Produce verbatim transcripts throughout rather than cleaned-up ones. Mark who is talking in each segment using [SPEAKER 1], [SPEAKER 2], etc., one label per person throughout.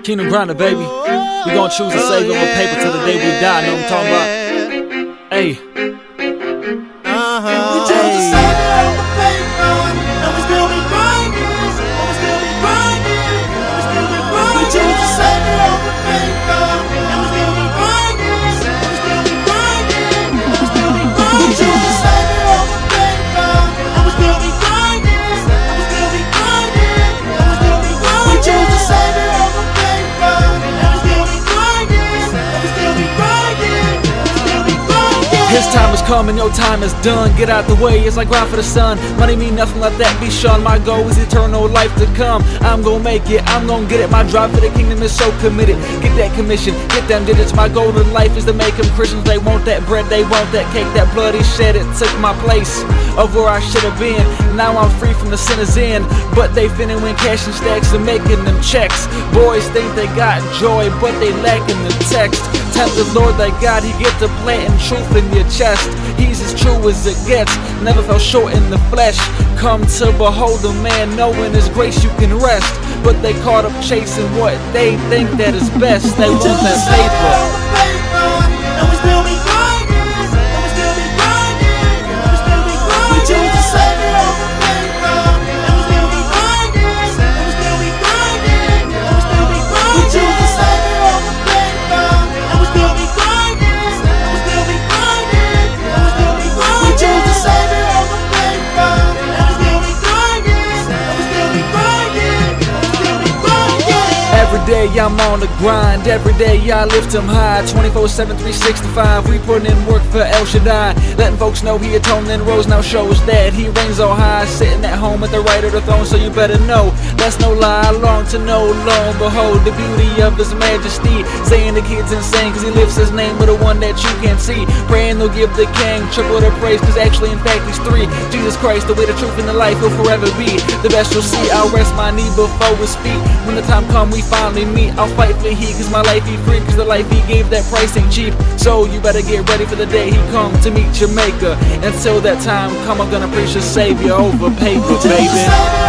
[SPEAKER 1] Kingdom Grinder, baby. We gon' choose to save over paper till the day we die. Know what I'm talking about? Hey.
[SPEAKER 2] Uh-huh. We choose to save it over paper, and we still be grinding, and we still be grinding, and we still be grinding. We choose to save it over paper, and we still be grinding, and we still be grinding, and we still be grinding. We choose to save it over paper, and we still be grinding, and we still be grinding, and we still be grinding. We choose to save it over paper, and we still be grinding, and we still be grinding, and we still be grinding.
[SPEAKER 1] His time is coming, your time is done. Get out the way, it's like grind for the sun. Money mean nothing, let that be shown. My goal is eternal life to come. I'm gonna make it, I'm gonna get it. My drive for the kingdom is so committed. Get that commission, get them digits. My goal in life is to make them Christians. They want that bread, they want that cake. That bloody shed, it took my place of where I should have been. Now I'm free from the sinners in, but they finna win cash and stacks and making them checks. Boys think they got joy, but they lacking the text. Tell the Lord that God, He get the planting truth in your chest. He's as true as it gets, never fell short in the flesh. Come to behold the man, knowing His grace you can rest. But they caught up chasing what they think that is best. They want that paper.
[SPEAKER 2] And we still be grinding, and we still be grinding, and we still be grinding. We choose to save it over paper, and we still be grinding, and we still be grinding, and we still be grinding. We choose to save it over paper, and we still be grinding, and we still be grinding, and we still be grinding. We choose to save it over paper, and we still be grinding, and we still be grinding, and we still be grinding.
[SPEAKER 1] Every day I'm on the grind, every day I lift Him high. Twenty-four seven, three sixty-five, we putting in work for El Shaddai. Letting folks know He atoned and rose, now shows that He reigns on high. Sitting at home at the right of the throne, so you better know that's no lie. I long to know, lo and behold, the beauty of His majesty. Saying the kids insane, cause He lifts His name with the one that you can't see. Praying they'll give the King triple the praise, cause actually in fact He's three. Jesus Christ, the way, the truth, and the life will forever be the best you'll see. I'll rest my knee before His feet. When the time come we finally meet, I'll fight for He, cause my life He free, cause the life He gave, that price ain't cheap. So you better get ready for the day He come to meet your maker. Until that time come, I'm gonna preach the Savior over paper, baby.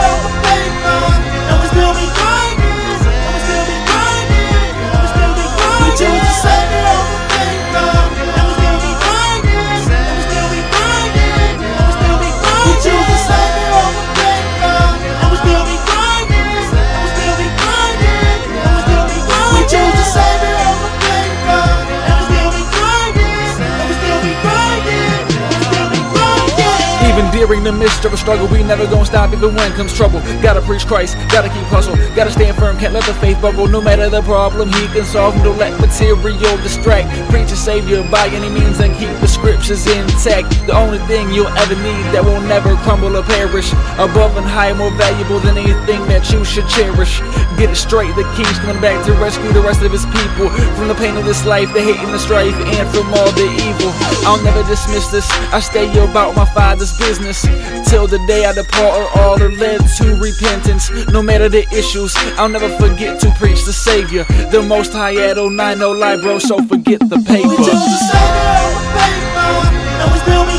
[SPEAKER 1] During the midst of a struggle, we never gonna stop even when comes trouble. Gotta preach Christ, gotta keep hustle, gotta stand firm, can't let the faith bubble. No matter the problem, He can solve them. Don't let material distract. Preach a Savior by any means and keep the scriptures intact. The only thing you'll ever need that will never crumble or perish. Above and higher, more valuable than anything that you should cherish. Get it straight, the King's coming back to rescue the rest of His people from the pain of this life, the hate and the strife, and from all the evil. I'll never dismiss this, I stay about my Father's business till the day I depart, or all that led to repentance. No matter the issues, I'll never forget to preach the Savior, the Most High at oh nine, no lie, bro, so forget the paper.
[SPEAKER 2] We choose to save it over paper, and we still